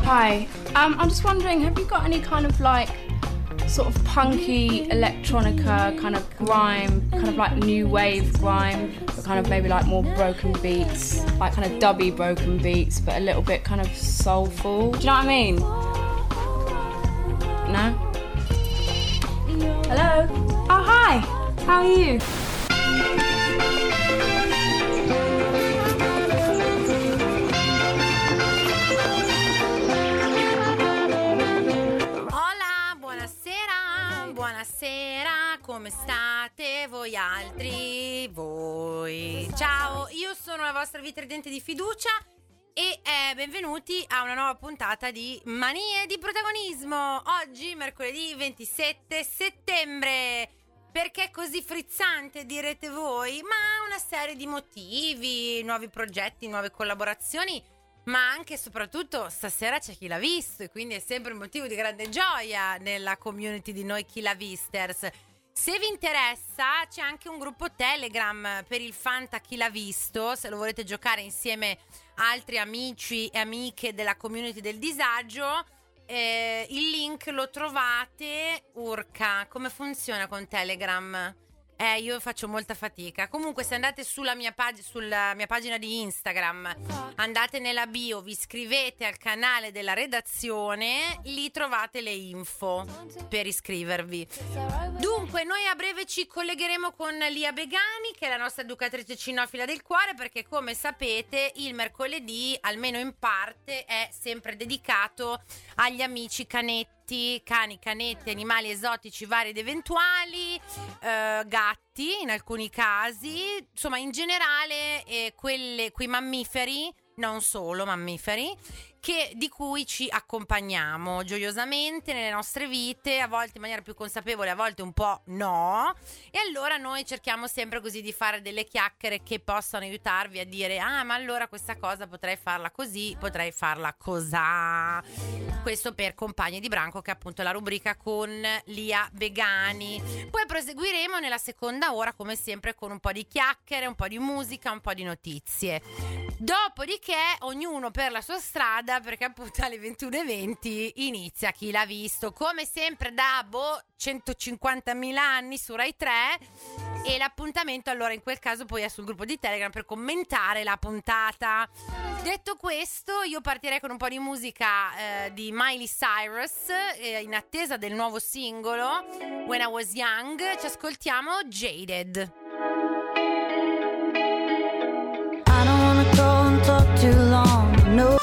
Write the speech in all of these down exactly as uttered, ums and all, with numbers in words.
Hi, um, I'm just wondering, have you got any kind of like sort of punky electronica, kind of grime, kind of like new wave grime, but kind of maybe like more broken beats, like kind of dubby broken beats, but a little bit kind of soulful. Do you know what I mean? No? Hello? Oh, hi! How are you? Buonasera, come state voi altri? Voi. Ciao, io sono la vostra vita ardente di fiducia e eh, benvenuti a una nuova puntata di Manie di Protagonismo. Oggi, mercoledì ventisette settembre. Perché è così frizzante, direte voi? Ma una serie di motivi, nuovi progetti, nuove collaborazioni, ma anche e soprattutto stasera c'è Chi l'ha visto e quindi è sempre un motivo di grande gioia nella community di noi Chi l'ha visters. Se vi interessa c'è anche un gruppo Telegram per il Fanta Chi l'ha visto, se lo volete giocare insieme a altri amici e amiche della community del disagio. Eh, il link lo trovate. Urca, come funziona con Telegram? Eh, io faccio molta fatica. Comunque, se andate sulla mia, pag- sulla mia pagina di Instagram, andate nella bio, vi iscrivete al canale della redazione, lì trovate le info per iscrivervi. Dunque, noi a breve ci collegheremo con Lia Begani, che è la nostra educatrice cinofila del cuore, perché come sapete il mercoledì, almeno in parte, è sempre dedicato agli amici canetti. Cani, canetti, animali esotici vari ed eventuali, eh, gatti in alcuni casi, insomma in generale eh, quelle, quei mammiferi, non solo mammiferi, che, di cui ci accompagniamo gioiosamente nelle nostre vite, a volte in maniera più consapevole, a volte un po' no, e allora noi cerchiamo sempre così di fare delle chiacchiere che possano aiutarvi a dire: ah, ma allora questa cosa potrei farla così, potrei farla cosà. Questo per Compagni di Branco, che è appunto la rubrica con Lia Begani. Poi proseguiremo nella seconda ora come sempre con un po' di chiacchiere, un po' di musica, un po' di notizie. Dopodiché ognuno per la sua strada, perché appunto alle ventuno e venti inizia Chi l'ha visto, come sempre da boh, centocinquantamila anni su Rai tre, e l'appuntamento allora in quel caso poi è sul gruppo di Telegram per commentare la puntata. Detto questo, io partirei con un po' di musica eh, di Miley Cyrus, eh, in attesa del nuovo singolo When I Was Young. Ci ascoltiamo Jaded. I don't wanna go and talk too long, no.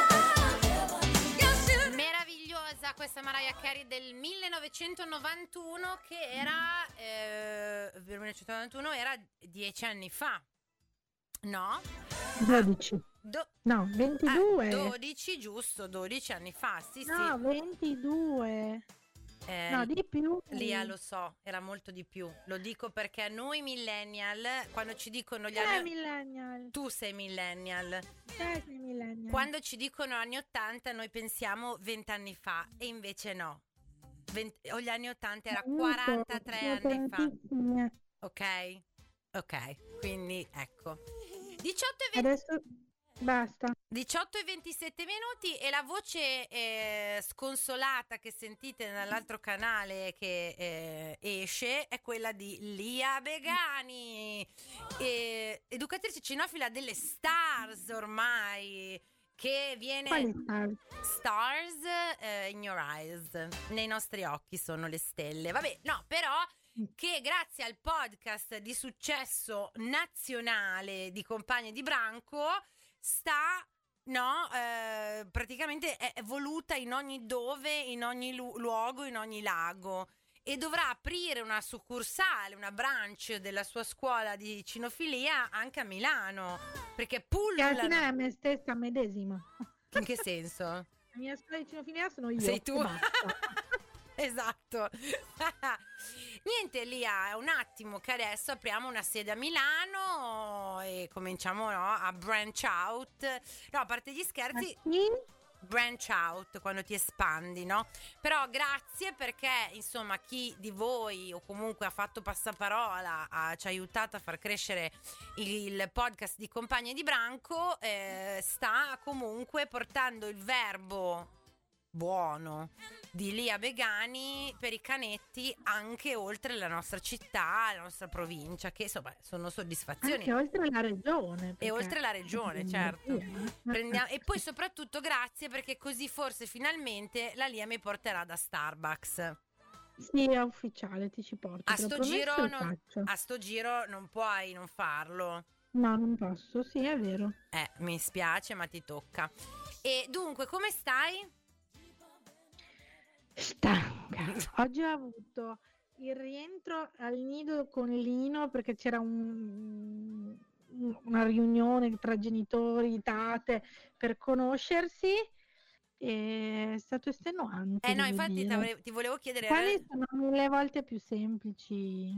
Meravigliosa questa Mariah Carey del millenovecentonovantuno, che era eh, millenovecentonovantuno era dieci anni fa, no? dodici. Do- No, ventidue. ah, dodici, giusto, dodici anni fa, sì, No, sì. ventidue. Eh, No, di più. Lia, lo so, era molto di più. Lo dico perché noi millennial, quando ci dicono gli Sei anni... millennial. Tu sei millennial. Sei millennial. Quando ci dicono anni ottanta noi pensiamo vent'anni fa, e invece no. venti o gli anni ottanta era quarantatré anni fa. Ok? Ok, quindi ecco. diciotto e venti Adesso basta. diciotto e ventisette minuti, e la voce eh, sconsolata che sentite dall'altro canale che eh, esce è quella di Lia Begani, eh, educatrice cinofila delle Stars ormai, che viene... Quali stars? Stars eh, in your eyes, nei nostri occhi sono le stelle. Vabbè, no, però che grazie al podcast di successo nazionale di Compagni di Branco sta, no, eh, praticamente è voluta in ogni dove, in ogni lu- luogo, in ogni lago, e dovrà aprire una succursale, una branch della sua scuola di cinofilia anche a Milano, perché Che alla fine pullulano. è me stessa medesima. In che senso? La mia scuola di cinofilia sono io. Sei tu? e basta. Esatto. Niente, Lia, è un attimo che adesso apriamo una sede a Milano e cominciamo, no, a branch out. No, a parte gli scherzi. Ma sì? branch out, quando ti espandi, no? Però grazie, perché insomma chi di voi o comunque ha fatto passaparola ha, ci ha aiutato a far crescere il, il podcast di Compagne di Branco, eh, sta comunque portando il verbo buono di Lia Begani per i canetti anche oltre la nostra città, la nostra provincia, che insomma sono soddisfazioni. Anche oltre la regione. E perché- oltre la regione, certo. Prendiamo- e poi soprattutto grazie, perché così forse finalmente la Lia mi porterà da Starbucks. Sì, è ufficiale, ti ci porto. A te l'ho sto, promesso giro e lo non, faccio. a sto giro non puoi non farlo. No, non posso, sì, è vero. Eh, mi spiace, ma ti tocca. E dunque, come stai? Stanca. Oggi ho avuto il rientro al nido con Lino perché c'era un- un- una riunione tra genitori, tate per conoscersi e è stato estenuante. Eh no, devo infatti dire. t'avrei- ti volevo chiedere. Quali sono mille volte più semplici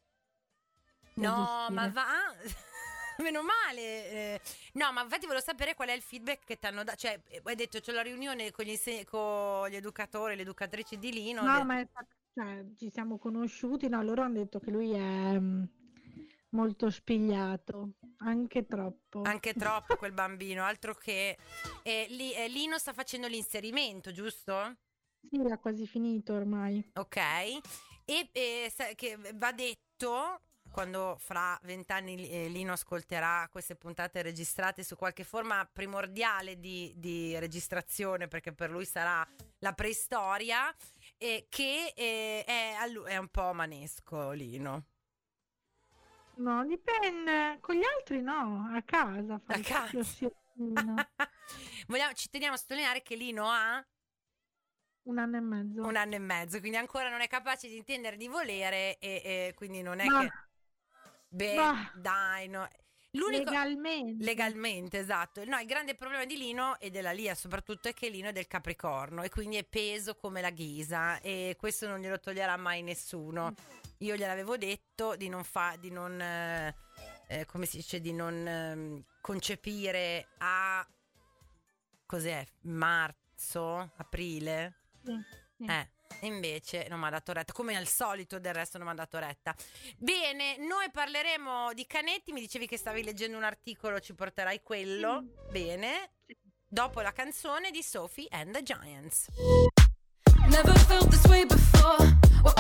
da No, gestire. ma va. Meno male. eh. No, ma infatti volevo sapere qual è il feedback che ti hanno dato. Cioè, eh, hai detto c'è la riunione con gli, inse- con gli educatori, le educatrici di Lino. ho No, detto- ma è stato- cioè, ci siamo conosciuti, no, loro hanno detto che lui è mm, molto spigliato, anche troppo. Anche troppo quel bambino, altro che. E Li- eh, Lino sta facendo l'inserimento, giusto? Sì, l'ha quasi finito ormai. Ok. E, e sa- che va detto, quando fra vent'anni eh, Lino ascolterà queste puntate registrate su qualche forma primordiale di, di registrazione, perché per lui sarà la preistoria, eh, che eh, è, a lui- è un po' manesco Lino. No, dipende. Con gli altri no, a casa. fa A il casa. proprio sciortino. Vogliamo, ci teniamo a sottolineare che Lino ha Un anno e mezzo. un anno e mezzo, quindi ancora non è capace di intendere di volere, e, e quindi non è Ma- che. Beh, ma- dai, no. L'unico. Legalmente. Legalmente, esatto. No, il grande problema di Lino e della Lia soprattutto è che Lino è del Capricorno e quindi è peso come la ghisa, e questo non glielo toglierà mai nessuno. Io gliel'avevo detto di non fa, di non eh, eh, come si dice, di non ehm, concepire a cos'è? Marzo, aprile? Sì, sì. Eh, invece non mi ha dato retta, come al solito del resto non mi ha dato retta. Bene, noi parleremo di canetti, mi dicevi che stavi leggendo un articolo, ci porterai quello. Bene, dopo la canzone di Sophie and the Giants. Never felt this way before.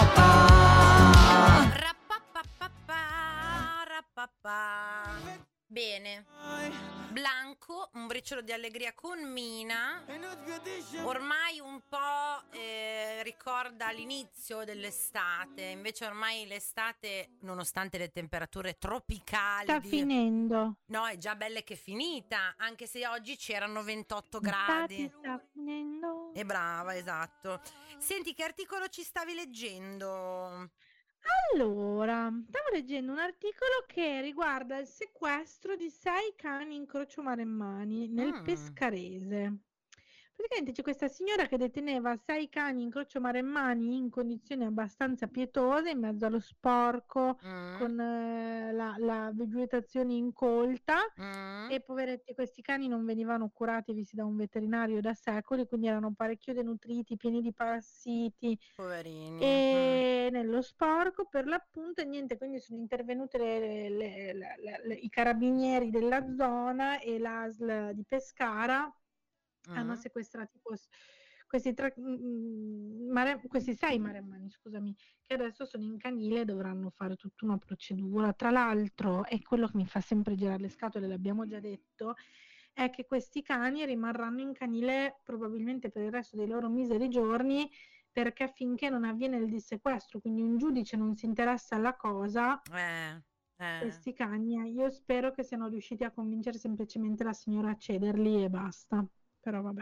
Rappapapapà, rappapà. Bene, Blanco, un briciolo di allegria con Mina. Ormai un po' eh, ricorda l'inizio dell'estate, invece ormai l'estate, nonostante le temperature tropicali, Sta di- finendo. no, è già bella che è finita, anche se oggi c'erano ventotto L'estate gradi. sta finendo. E brava, esatto. Senti, che articolo ci stavi leggendo? Allora, stavo leggendo un articolo che riguarda il sequestro di sei cani in Crocio Maremmani nel Mm. Pescarese. Praticamente c'è questa signora che deteneva sei cani in Crocio Maremmani in condizioni abbastanza pietose, in mezzo allo sporco, Mm, con eh, la, la vegetazione incolta. mm, E poveretti, questi cani non venivano curati e visti da un veterinario da secoli, quindi erano parecchio denutriti, pieni di parassiti poverini. e nello sporco per l'appunto, e niente, quindi sono intervenute le- le- le- le- le- i carabinieri della zona e l'A S L di Pescara. Mm, Hanno mm. sequestrato questi, questi, tre- mm, mare- questi sei maremmani, scusami, che adesso sono in canile e dovranno fare tutta una procedura. Tra l'altro, è quello che mi fa sempre girare le scatole, l'abbiamo già detto, è che questi cani rimarranno in canile probabilmente per il resto dei loro miseri giorni, perché finché non avviene il dissequestro, quindi un giudice non si interessa alla cosa, Eh, eh. questi cani, eh, io spero che siano riusciti a convincere semplicemente la signora a cederli e basta. Però vabbè.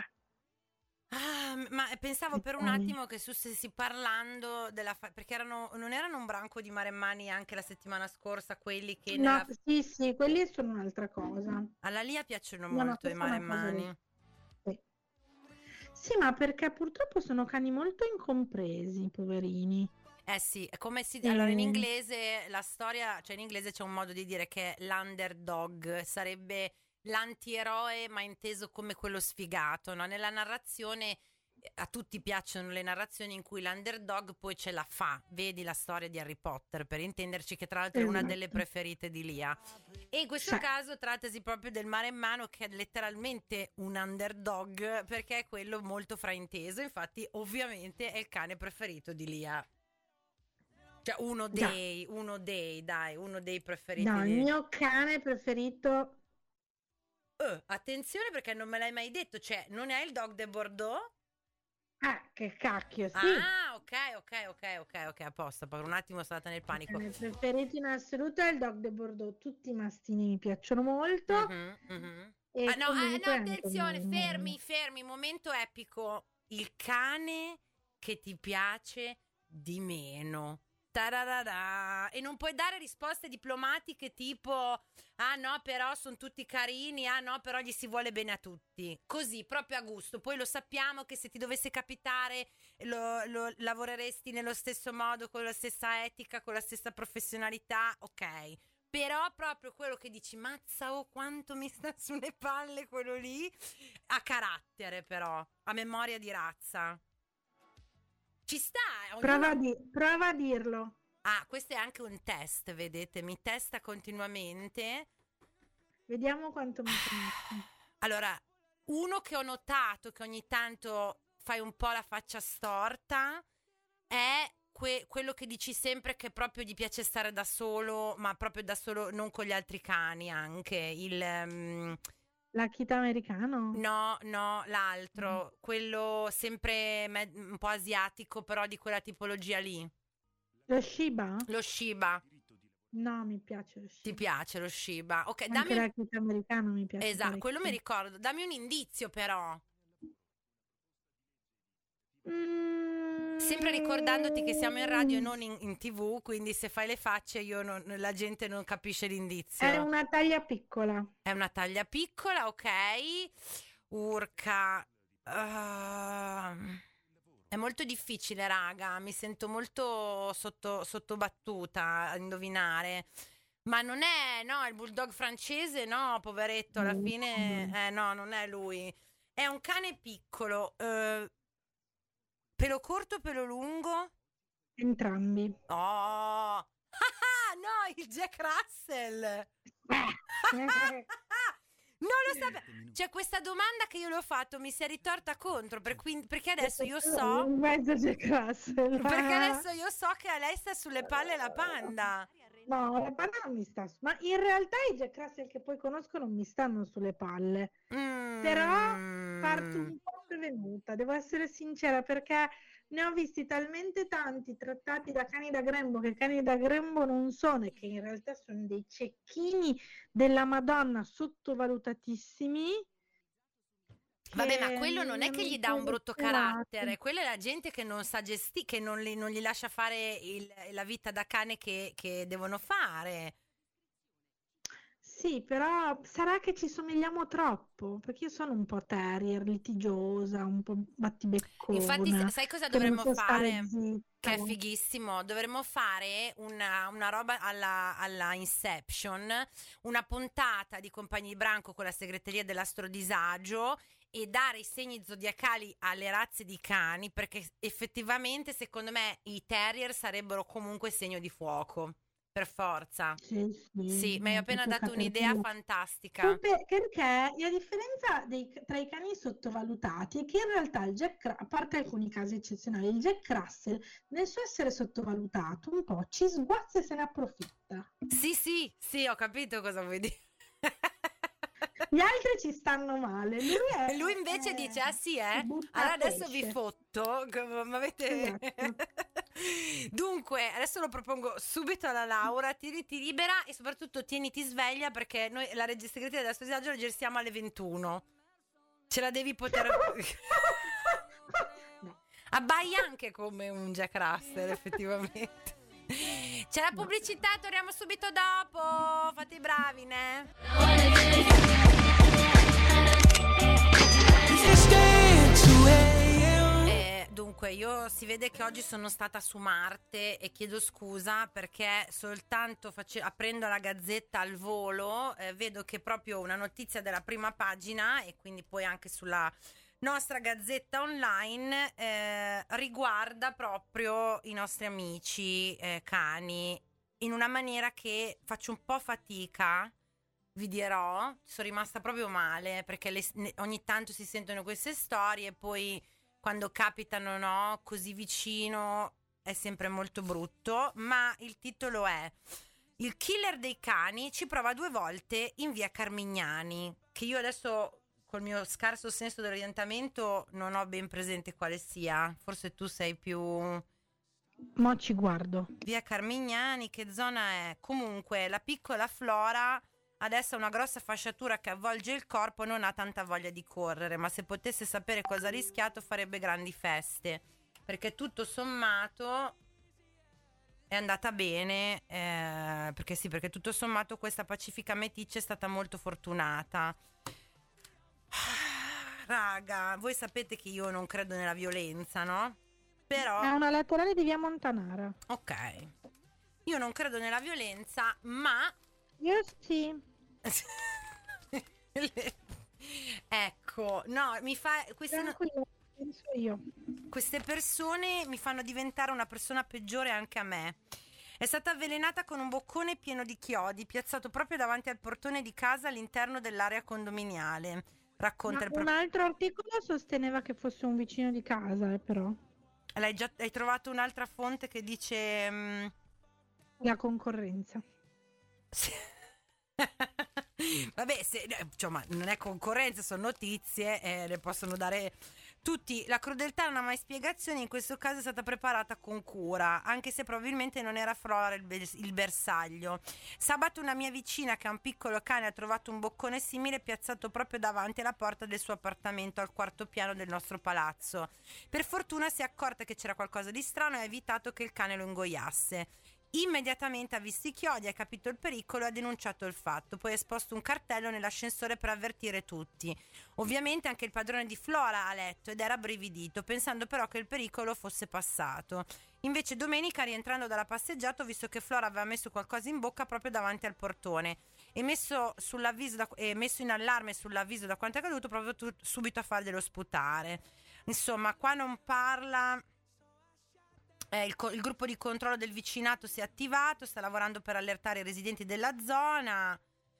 Ah, m- ma pensavo per un Cani. attimo che tu stessi parlando della fa- perché erano, non erano un branco di maremmani anche la settimana scorsa, quelli che No, nella- sì, sì, quelli sono un'altra cosa. alla Lia piacciono No, no, molto i questa è una cosa maremmani. Sì. Sì, ma perché purtroppo sono cani molto incompresi, poverini. Eh sì, è come si Sì. allora in inglese la storia, cioè in inglese c'è un modo di dire che è l'underdog, sarebbe l'antieroe, ma inteso come quello sfigato, no? Nella narrazione, a tutti piacciono le narrazioni in cui l'underdog poi ce la fa. Vedi la storia di Harry Potter, per intenderci, che tra l'altro è una Esatto. delle preferite di Lia. E in questo Sì. caso trattasi proprio del maremmano, che è letteralmente un underdog, perché è quello molto frainteso. Infatti ovviamente è il cane preferito di Lia. Cioè uno Già. dei, uno dei, dai, uno dei preferiti No, di... il mio cane preferito. Eh, attenzione, perché non me l'hai mai detto, cioè non è il dog de Bordeaux? Ah, che cacchio, sì. Ah, ok, ok, ok, ok, ok, a posto, per un attimo sono stata nel panico. Il mio preferito in assoluto è il dog de Bordeaux. Tutti i mastini mi piacciono molto. Mhm, mhm. E Ah, no, ah, no, comunque anche attenzione, il- fermi, fermi, momento epico. Il cane che ti piace di meno. Tararara. E non puoi dare risposte diplomatiche tipo ah no, però sono tutti carini, ah no, però gli si vuole bene a tutti. Così, proprio a gusto. Poi lo sappiamo che se ti dovesse capitare lo, lo lavoreresti nello stesso modo, con la stessa etica, con la stessa professionalità, ok. Però proprio quello che dici, mazza, oh quanto mi sta sulle palle quello lì, a carattere però, a memoria di razza. Ci sta, ognuno... Prova, a di- prova a dirlo. Ah, questo è anche un test, vedete, mi testa continuamente. Vediamo quanto mi conosci. Allora, uno che ho notato che ogni tanto fai un po' la faccia storta è que- quello che dici sempre che proprio gli piace stare da solo, ma proprio da solo, non con gli altri cani anche, il... um, L'Akita americano? no, no, l'altro, quello sempre me- un po' asiatico, però di quella tipologia lì, Lo Shiba? lo Shiba. No, mi piace lo Shiba. Ti piace lo Shiba? Ok, Anche dammi un... l'Akita americano mi piace. Esatto, quello mi parecchio. ricordo. Dammi un indizio però. Mm. Sempre ricordandoti che siamo in radio e non in, in tv, quindi se fai le facce io non- la gente non capisce l'indizio. È una taglia piccola. È una taglia piccola, ok. Urca. Uh, è molto difficile, raga. Mi sento molto sotto, sottobattuta a indovinare. Ma non è, no, il bulldog francese, no, poveretto, alla No. fine, eh, no, non è lui. È un cane piccolo, eh, pelo corto, pelo lungo? Entrambi. Oh! Ah, no, il Jack Russell! Non lo sapevo. C'è questa domanda che io le ho fatto, mi si è ritorta contro, per cui- perché adesso io so, Un mezzo Jack Russell. perché adesso io so che a lei sta sulle palle la panda. No, la palla non mi sta su- ma in realtà i Jack Russell che poi conosco non mi stanno sulle palle. Mm. Però parto un po' prevenuta, devo essere sincera, perché ne ho visti talmente tanti trattati da cani da grembo che cani da grembo non sono, e che in realtà sono dei cecchini della Madonna sottovalutatissimi. Vabbè, ma quello non è che gli dà un brutto carattere, Quello quella è la gente che non sa gestire, che non, li- non gli lascia fare il- la vita da cane che, che devono fare. Sì, però sarà che ci somigliamo troppo, perché io sono un po' terrier, litigiosa, un po' battibeccona. Infatti, sa- sai cosa che non dovremmo so stare fare? zitta. Che è fighissimo, dovremmo fare una, una roba alla, alla Inception, una puntata di Compagni di Branco con la segreteria dell'astrodisagio e dare i segni zodiacali alle razze di cani, perché effettivamente secondo me i terrier sarebbero comunque segno di fuoco, per forza. Sì, sì, Sì, mi hai appena proprio dato un'idea caterpillar. fantastica. Perché, perché la differenza dei- tra i cani sottovalutati è che in realtà il Jack, Ru- a parte alcuni casi eccezionali, il Jack Russell nel suo essere sottovalutato un po' ci sguazza e se ne approfitta. Sì, sì, sì, ho capito cosa vuoi dire. Gli altri ci stanno male. Lui, è, Lui invece è- dice, ah sì, eh? si butta Allora a adesso vi pesce. fotto, come- ma avete... Esatto. Dunque, adesso lo propongo subito alla Laura, tieniti libera e soprattutto tieniti sveglia, perché noi la reg- segreteria della Stosiaggio la gestiamo alle ventuno. Ce la devi poter... No. Abbai anche come un Jack Russell, effettivamente. C'è la pubblicità, torniamo subito dopo. Fate i bravi, ne? Eh, dunque, io si vede che oggi sono stata su Marte e chiedo scusa perché soltanto face- aprendo la Gazzetta al volo eh, vedo che proprio una notizia della prima pagina e quindi poi anche sulla nostra Gazzetta online eh, riguarda proprio i nostri amici eh, cani in una maniera che faccio un po' fatica, vi dirò, sono rimasta proprio male perché le, ne, ogni tanto si sentono queste storie e poi quando capitano, no, così vicino è sempre molto brutto, ma il titolo è Il killer dei cani ci prova due volte in via Carmignani, che io adesso col mio scarso senso dell'orientamento non ho ben presente quale sia, forse tu sei più... Mo' ci guardo. Via Carmignani, che zona è? Comunque la piccola Flora adesso ha una grossa fasciatura che avvolge il corpo e non ha tanta voglia di correre, ma se potesse sapere cosa ha rischiato farebbe grandi feste, perché tutto sommato è andata bene, eh, perché sì, perché tutto sommato questa Pacifica Meticcia è stata molto fortunata. Raga, voi sapete che io non credo nella violenza, no? Però È una laterale di via Montanara. ok, io non credo nella violenza, ma Io sì. ecco, no, mi fa queste, no- Tranquillo, penso io. queste persone mi fanno diventare una persona peggiore anche a me. È stata avvelenata con un boccone pieno di chiodi piazzato proprio davanti al portone di casa all'interno dell'area condominiale. Racconta Ma il un pro- altro articolo sosteneva che fosse un vicino di casa, eh, però. L'hai già hai trovato un'altra fonte che dice mm, La concorrenza. sì. Vabbè, se, eh, insomma, non è concorrenza, sono notizie, eh, le possono dare tutti. La crudeltà non ha mai spiegazioni, in questo caso è stata preparata con cura, anche se probabilmente non era Flora il, bers- il bersaglio. Sabato una mia vicina che ha un piccolo cane ha trovato un boccone simile piazzato proprio davanti alla porta del suo appartamento al quarto piano del nostro palazzo. Per fortuna si è accorta che c'era qualcosa di strano e ha evitato che il cane lo ingoiasse. Immediatamente ha visto i chiodi, ha capito il pericolo e ha denunciato il fatto, poi ha esposto un cartello nell'ascensore per avvertire tutti. Ovviamente anche il padrone di Flora ha letto ed era abbrividito, pensando però che il pericolo fosse passato. Invece domenica, rientrando dalla passeggiata, ho visto che Flora aveva messo qualcosa in bocca proprio davanti al portone e messo, sull'avviso da, e messo in allarme sull'avviso da quanto è accaduto, proprio tu, subito a farglielo sputare. Insomma, qua non parla... Eh, il, co- il gruppo di controllo del vicinato si è attivato, sta lavorando per allertare i residenti della zona.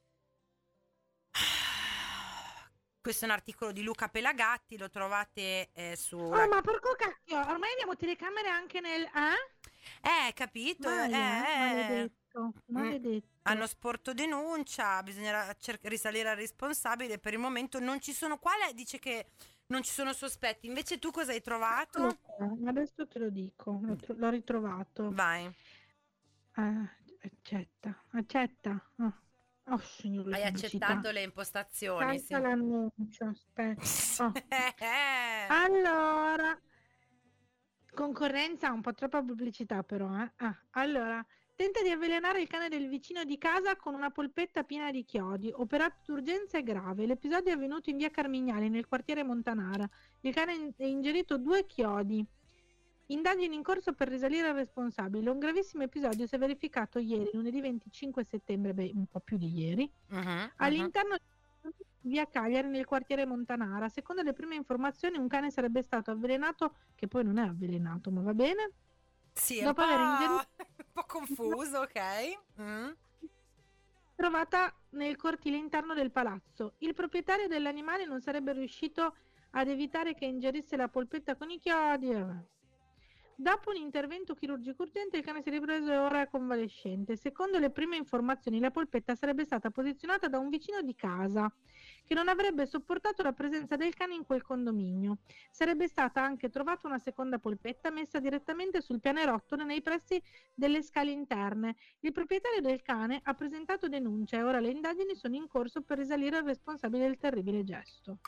Questo è un articolo di Luca Pelagatti, lo trovate eh, su... Oh, ma porco cacchio, ormai abbiamo telecamere anche nel... Eh? Eh, capito? Vai, eh, eh, eh. maledetto, maledetto. Hanno sporto denuncia, bisognerà cer- risalire al responsabile. Per il momento non ci sono... Quale dice che non ci sono sospetti? Invece tu cosa hai trovato? Eccolo qua, adesso te lo dico, l'ho, tro- l'ho ritrovato. Vai. Ah, accetta, accetta. Oh, oh signor, la Hai pubblicità. accettato le impostazioni, sì. Salta l'annuncio, aspetta. Oh. Eh, eh. Allora, concorrenza, un po' troppa pubblicità però, eh. Ah, allora, tenta di avvelenare il cane del vicino di casa con una polpetta piena di chiodi. Operato d'urgenza è grave. L'episodio è avvenuto in via Carmignani, nel quartiere Montanara. Il cane ha ingerito due chiodi. Indagini in corso per risalire al responsabile. Un gravissimo episodio si è verificato ieri, lunedì venticinque settembre, beh, un po' più di ieri, Uh-huh, uh-huh. all'interno di via Cagliari, nel quartiere Montanara. Secondo le prime informazioni, un cane sarebbe stato avvelenato, che poi non è avvelenato, ma va bene. Sì, è un Dopo po'... aver ingerito... un po' confuso, ok. Mm. trovata nel cortile interno del palazzo. Il proprietario dell'animale non sarebbe riuscito ad evitare che ingerisse la polpetta con i chiodi. Dopo un intervento chirurgico urgente, il cane si è ripreso e ora è convalescente. Secondo le prime informazioni, la polpetta sarebbe stata posizionata da un vicino di casa che non avrebbe sopportato la presenza del cane in quel condominio. Sarebbe stata anche trovata una seconda polpetta messa direttamente sul pianerottolo nei pressi delle scale interne. Il proprietario del cane ha presentato denuncia e ora le indagini sono in corso per risalire al responsabile del terribile gesto.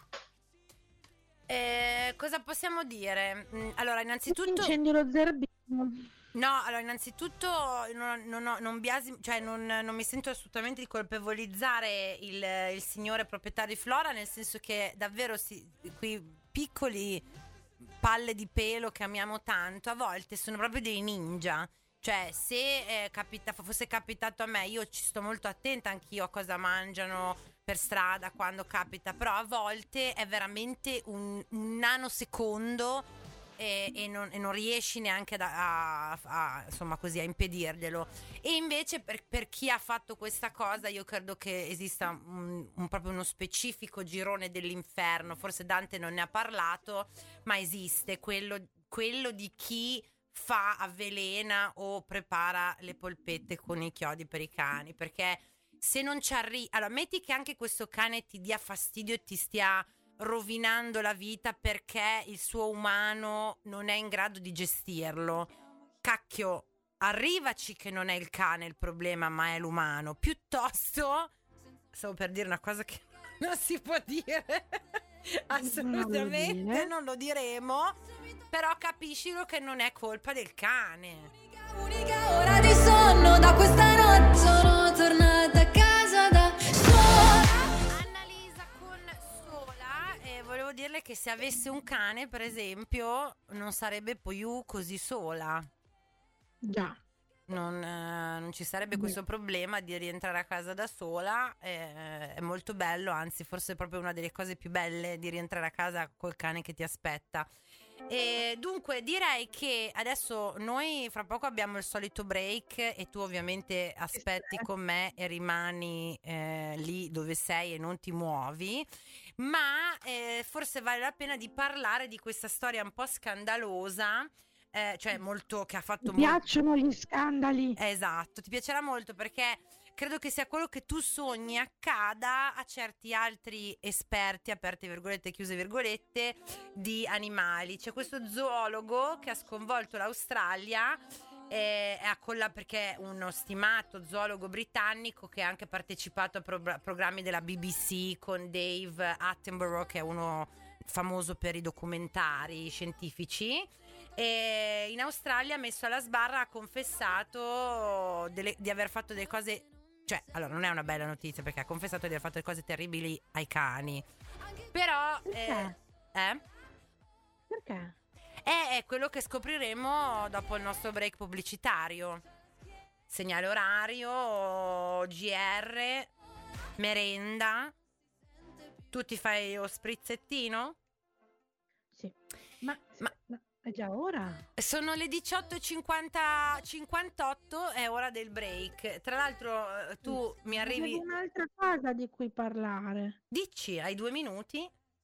Eh, cosa possiamo dire? Mm, Allora, innanzitutto... Incendio lo zerbino. No, allora, innanzitutto non, non, ho- non biasi- cioè non, non mi sento assolutamente di colpevolizzare il, il signore proprietario di Flora, nel senso che davvero si, qui piccoli palle di pelo che amiamo tanto, a volte sono proprio dei ninja. Cioè, se eh, capita, fosse capitato a me, io ci sto molto attenta anch'io a cosa mangiano per strada quando capita, però a volte è veramente un, un nanosecondo e, e, non, e non riesci neanche a, a, a, insomma così a impedirglielo. E invece per, per chi ha fatto questa cosa io credo che esista un, un, proprio uno specifico girone dell'inferno, forse Dante non ne ha parlato, ma esiste quello, quello di chi fa, avvelena o prepara le polpette con i chiodi per i cani, perché se non ci arrivi, allora metti che anche questo cane ti dia fastidio e ti stia rovinando la vita perché il suo umano non è in grado di gestirlo, cacchio, arrivaci che non è il cane il problema ma è l'umano, piuttosto, stavo per dire una cosa che non si può dire assolutamente, non lo, non lo diremo, però capiscilo che non è colpa del cane. Unica ora di sonno da questa notte sono tornata a casa da sola. Annalisa con Sola, e volevo dirle che se avesse un cane, per esempio, non sarebbe più così sola. Già. Non, eh, non ci sarebbe Beh. questo problema di rientrare a casa da sola, eh, è molto bello, anzi forse è proprio una delle cose più belle di rientrare a casa col cane che ti aspetta. E dunque direi che adesso noi fra poco abbiamo il solito break e tu ovviamente aspetti con me e rimani eh, lì dove sei e non ti muovi, ma eh, forse vale la pena di parlare di questa storia un po' scandalosa, eh, cioè molto che ha fatto Mi molto... piacciono gli scandali. Esatto, ti piacerà molto perché credo che sia quello che tu sogni accada a certi altri esperti, aperte virgolette, chiuse virgolette, di animali. C'è questo zoologo che ha sconvolto l'Australia, eh, a colla- perché è uno stimato zoologo britannico che ha anche partecipato a pro- programmi della B B C con Dave Attenborough, che è uno famoso per i documentari scientifici. E in Australia, messo alla sbarra, ha confessato delle, di aver fatto delle cose. Cioè, allora non è una bella notizia perché ha confessato di aver fatto delle cose terribili ai cani. Però Perché? eh, eh? Perché? È, è quello che scopriremo dopo il nostro break pubblicitario. Segnale orario, G R, merenda. Tu ti fai lo sprizzettino? Sì. Ma, Ma- ma è già ora? Sono le diciotto e cinquanta cinquantotto, è ora del break. Tra l'altro eh, tu mi arrivi... Avevo un'altra cosa di cui parlare. Dici, hai due minuti?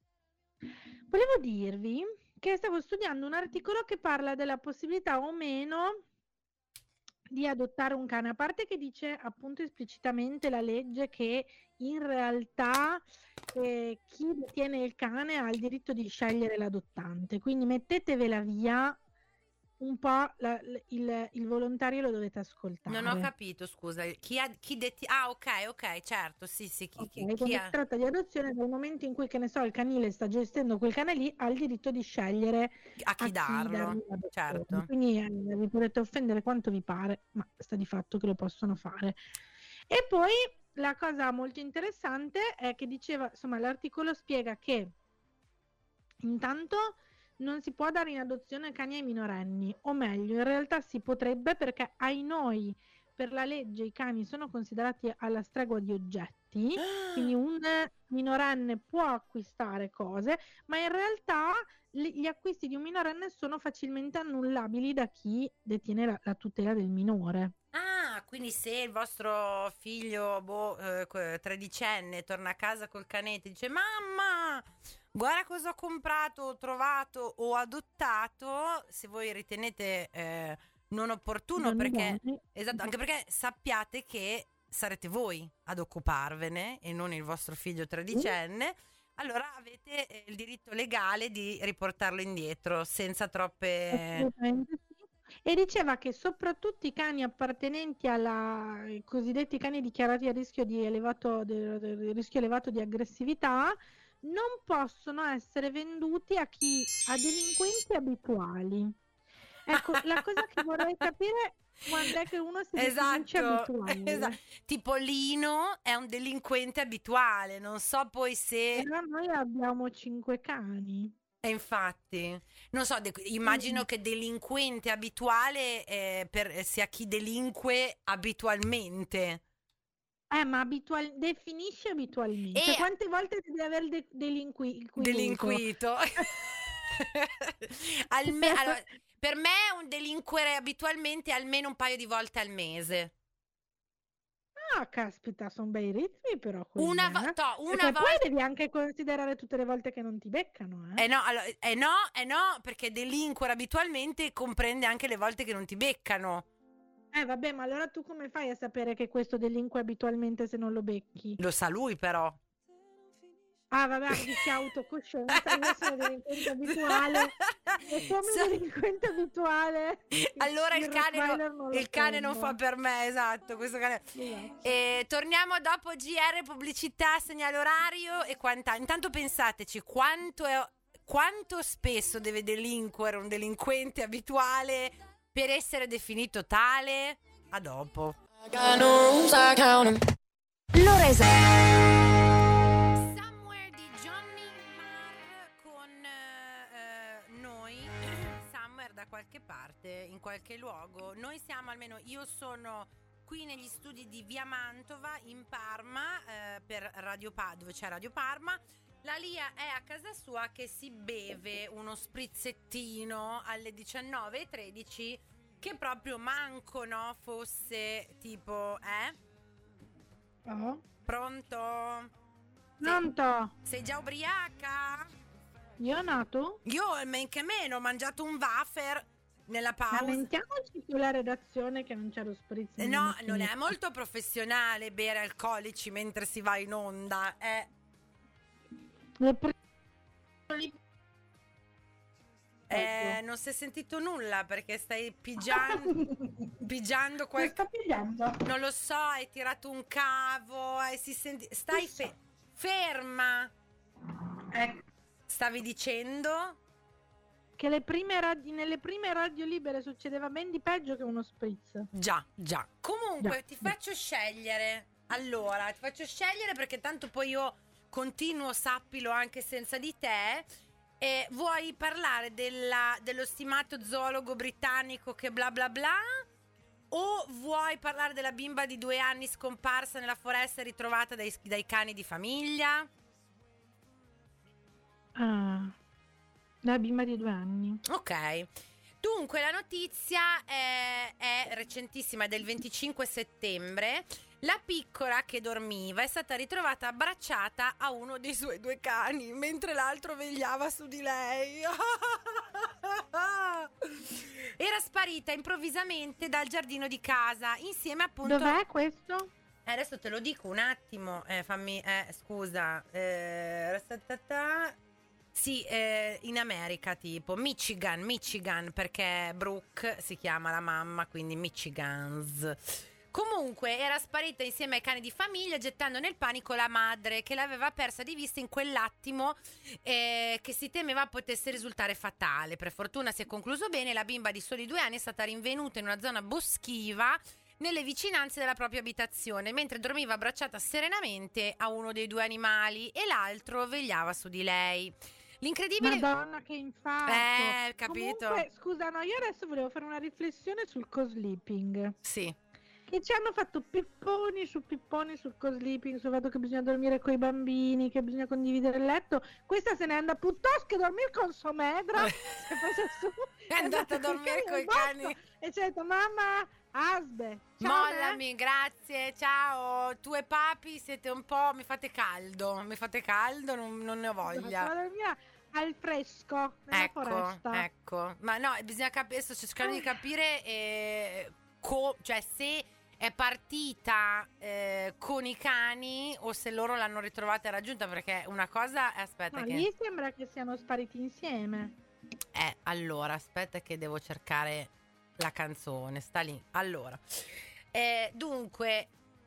Volevo dirvi che stavo studiando un articolo che parla della possibilità o meno di adottare un cane, a parte che dice appunto esplicitamente la legge che in realtà eh, chi detiene il cane ha il diritto di scegliere l'adottante, quindi mettetevela via un po' la- la- il, il volontario lo dovete ascoltare. Non ho capito, scusa. Chi ha chi deti- Ah, ok, ok, certo, sì, sì, chi, Ok, chi- chi quando ha... si tratta di adozione, dal momento in cui, che ne so, il canile sta gestendo quel cane lì, ha il diritto di scegliere a chi darlo, dargli l'adozione. certo. Quindi eh, vi potete offendere quanto vi pare, ma sta di fatto che lo possono fare. E poi la cosa molto interessante è che diceva, insomma, l'articolo spiega che intanto non si può dare in adozione cani ai minorenni, o meglio, in realtà si potrebbe perché ai noi per la legge i cani sono considerati alla stregua di oggetti, quindi un minorenne può acquistare cose, ma in realtà li- gli acquisti di un minorenne sono facilmente annullabili da chi detiene la, la tutela del minore. Ah, quindi se il vostro figlio boh, eh, que- tredicenne torna a casa col canetto e dice mamma, guarda cosa ho comprato, ho trovato, ho adottato, se voi ritenete eh, non opportuno, Non perché idonei. esatto, anche perché sappiate che sarete voi ad occuparvene e non il vostro figlio tredicenne, allora avete eh, il diritto legale di riportarlo indietro senza troppe... Assolutamente sì. E diceva che soprattutto i cani appartenenti alla i cosiddetti cani dichiarati a rischio di elevato de- de- rischio elevato di aggressività non possono essere venduti a chi a delinquenti abituali. Ecco, la cosa che vorrei capire quando è che uno si definisce Esatto, abituale. esatto. Tipo Lino è un delinquente abituale, non so poi se... Però noi abbiamo cinque cani. E infatti, non so, de- immagino Mm. che delinquente abituale eh, per, sia chi delinque abitualmente. Eh, ma abitual- definisci abitualmente. E Cioè, quante volte devi aver de- delinquito? delinquito. Alme- allora, per me un delinquere abitualmente almeno un paio di volte al mese. Ah, caspita, sono bei ritmi però quelli, Una, vo- eh. to- una Perché poi volta. devi anche considerare tutte le volte che non ti beccano, eh. Eh no, allora, eh no, eh no, perché delinquere abitualmente comprende anche le volte che non ti beccano. Eh, vabbè, ma allora tu come fai a sapere che questo delinque abitualmente se non lo becchi? Lo sa lui però. Ah, vabbè, dici autocoscienza, io sono delinquente abituale. E come So- delinquente abituale, Allora il cane, Rottweiler no- non lo il cane non prendo. fa per me, esatto. Questo cane. Esatto. E torniamo dopo G R, pubblicità, segnale orario e quanta. Intanto pensateci quanto, è, quanto spesso deve delinquere un delinquente abituale per essere definito tale. A dopo. L'ora esatta. Somewhere di Johnny Marr con eh, noi. Somewhere da qualche parte, in qualche luogo. Noi siamo, almeno io sono qui negli studi di Via Mantova in Parma eh, per Radio Parma, dove c'è Radio Parma. La Lia è a casa sua che si beve uno sprizzettino alle diciannove e tredici che proprio manco, no, fosse tipo, eh? Oh. Pronto? Pronto? Sei già ubriaca? Io nato? Io men che meno ho mangiato un wafer nella pausa. Lamentiamoci con la redazione che non c'è lo spritz. Eh, nella No, macchinetta. non è molto professionale bere alcolici mentre si va in onda. Eh, Le pre- eh, non si è sentito nulla perché stai pigiando, pigiando Mi quel... sta pigliando. Non lo so, hai tirato un cavo e si senti... Stai fe- ferma, Ecco. stavi dicendo? Che le prime radi- nelle prime radio libere succedeva ben di peggio che uno spritz. Già, già. Comunque Già, ti già. faccio scegliere. Allora, ti faccio scegliere perché tanto poi io continuo, sappilo, anche senza di te. E vuoi parlare della- dello stimato zoologo britannico che bla bla bla? O vuoi parlare della bimba di due anni scomparsa nella foresta e ritrovata dai, dai cani di famiglia? Ah, la bimba di due anni. Ok. Dunque, la notizia è, è recentissima, è del venticinque settembre. La piccola che dormiva è stata ritrovata abbracciata a uno dei suoi due cani, mentre l'altro vegliava su di lei. Era sparita improvvisamente dal giardino di casa, insieme appunto... Dov'è questo? Eh, adesso te lo dico un attimo, eh, fammi... Eh, scusa. Eh, rastatata. Sì, eh, in America tipo, Michigan, Michigan, perché Brooke si chiama la mamma, quindi Michigans. Comunque era sparita insieme ai cani di famiglia, gettando nel panico la madre, che l'aveva persa di vista in quell'attimo eh, che si temeva potesse risultare fatale. Per fortuna si è concluso bene, la bimba di soli due anni è stata rinvenuta in una zona boschiva nelle vicinanze della propria abitazione, mentre dormiva abbracciata serenamente a uno dei due animali e l'altro vegliava su di lei. L'incredibile... Madonna, che infarto. Eh, capito? Comunque, scusa, no, io adesso volevo fare una riflessione sul co-sleeping. Sì. Che ci hanno fatto pipponi su pipponi sul co-sleeping, sul fatto che bisogna dormire con i bambini, che bisogna condividere il letto. Questa se ne è andata piuttosto che dormire con Somedra. si è presa su, È andata a dormire coi nel bosco cani. E ci ha detto, mamma, Asbe, ciao, Mollami, eh." grazie, ciao. Tu e papi siete un po'... mi fate caldo, mi fate caldo, non, non ne ho Vado voglia. a dormire al fresco, nella Ecco, foresta. ecco. Ma no, bisogna capire, sto cercando di capire eh, co- cioè se è partita eh, con i cani o se loro l'hanno ritrovata e raggiunta, perché una cosa... Aspetta No, che... lì sembra che siano spariti insieme. Eh, allora, aspetta che devo cercare la canzone, sta lì. Allora, eh, dunque,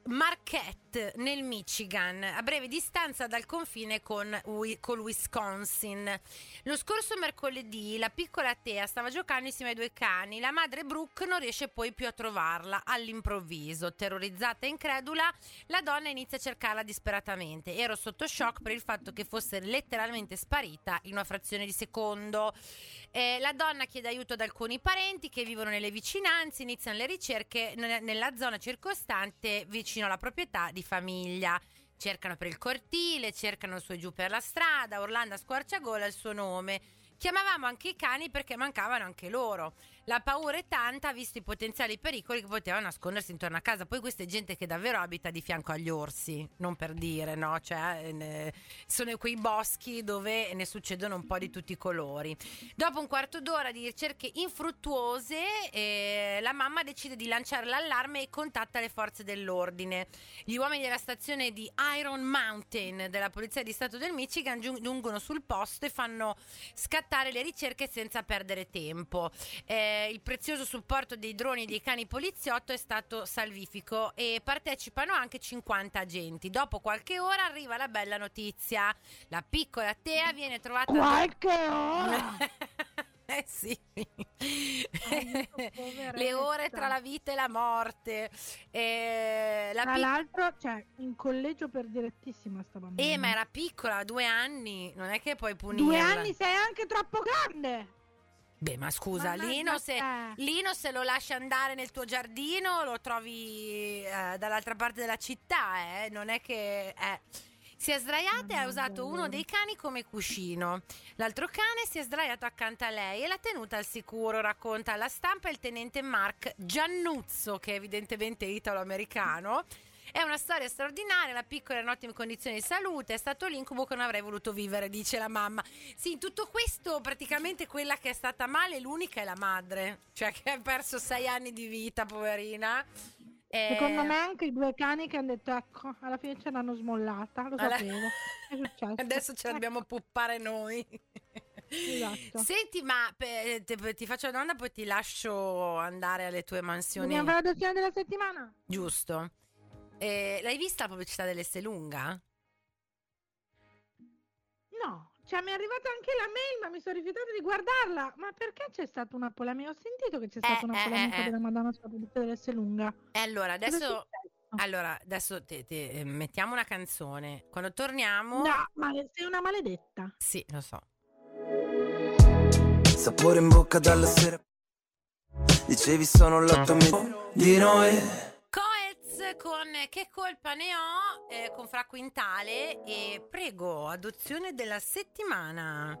Marquette nel Michigan, a breve distanza dal confine con col Wisconsin. Lo scorso mercoledì la piccola Thea stava giocando insieme ai due cani. La madre Brooke non riesce poi più a trovarla all'improvviso. Terrorizzata e incredula, la donna inizia a cercarla disperatamente. Ero sotto shock per il fatto che fosse letteralmente sparita in una frazione di secondo. Eh, la donna chiede aiuto ad alcuni parenti che vivono nelle vicinanze. Iniziano le ricerche n- nella zona circostante vicino alla proprietà di famiglia. Cercano per il cortile, cercano su e giù per la strada, urlando a squarciagola il suo nome. Chiamavamo anche i cani perché mancavano anche loro. La paura è tanta, visto i potenziali pericoli che potevano nascondersi intorno a casa. Poi questa è gente che davvero abita di fianco agli orsi, non per dire, no? Cioè, ne, sono quei boschi dove ne succedono un po' di tutti i colori. Dopo un quarto d'ora di ricerche infruttuose, eh, la mamma decide di lanciare l'allarme e contatta le forze dell'ordine. Gli uomini della stazione di Iron Mountain della Polizia di Stato del Michigan giungono sul posto e fanno scattare le ricerche senza perdere tempo. Eh, il prezioso supporto dei droni e dei cani poliziotto è stato salvifico e partecipano anche cinquanta agenti. Dopo qualche ora arriva la bella notizia: la piccola Thea viene trovata qualche ora eh sì oh, le ore tra la vita e la morte. Eh, la tra pic- l'altro, cioè, in collegio per direttissima sta bambina. eh ma era piccola, due anni, non è che puoi punirla. Due anni, sei anche troppo grande. Beh, ma scusa, Mamma Lino mia, se, te. Lino se lo lasci andare nel tuo giardino lo trovi eh, dall'altra parte della città, eh? Non è che... Eh. Si è sdraiata e ha usato uno dei cani come cuscino. L'altro cane si è sdraiato accanto a lei e l'ha tenuta al sicuro, racconta alla stampa il tenente Mark Giannuzzo, che è evidentemente italo-americano. È una storia straordinaria, la piccola è in ottime condizioni di salute, è stato l'incubo che non avrei voluto vivere, dice la mamma. Sì, in tutto questo praticamente quella che è stata male, l'unica è la madre, cioè che ha perso sei anni di vita, poverina. Eh... Secondo me anche i due cani che hanno detto ecco, alla fine ce l'hanno smollata, lo Alla... sapevo. È successo. Adesso ce la dobbiamo puppare noi. Esatto. Senti, ma pe- te- ti faccio una domanda, poi ti lascio andare alle tue mansioni. Dobbiamo fare l'adozione della settimana? Giusto. Eh, l'hai vista la pubblicità dell'Esselunga? No, cioè mi è arrivata anche la mail, ma mi sono rifiutata di guardarla. Ma perché c'è stata una polemica? Ho sentito che c'è stata Eh, una eh, polemica eh, eh. della Madonna sulla pubblicità dell'Esselunga. E allora, Cosa è adesso, successo? allora, adesso te, te, eh, mettiamo una canzone. Quando torniamo... No, ma sei una maledetta. Sì, lo so. Sapore in bocca dalla sera. Dicevi sono l'otto mesi di noi. Coez con Che colpa ne ho, eh, con Fra Quintale, e prego, adozione della settimana.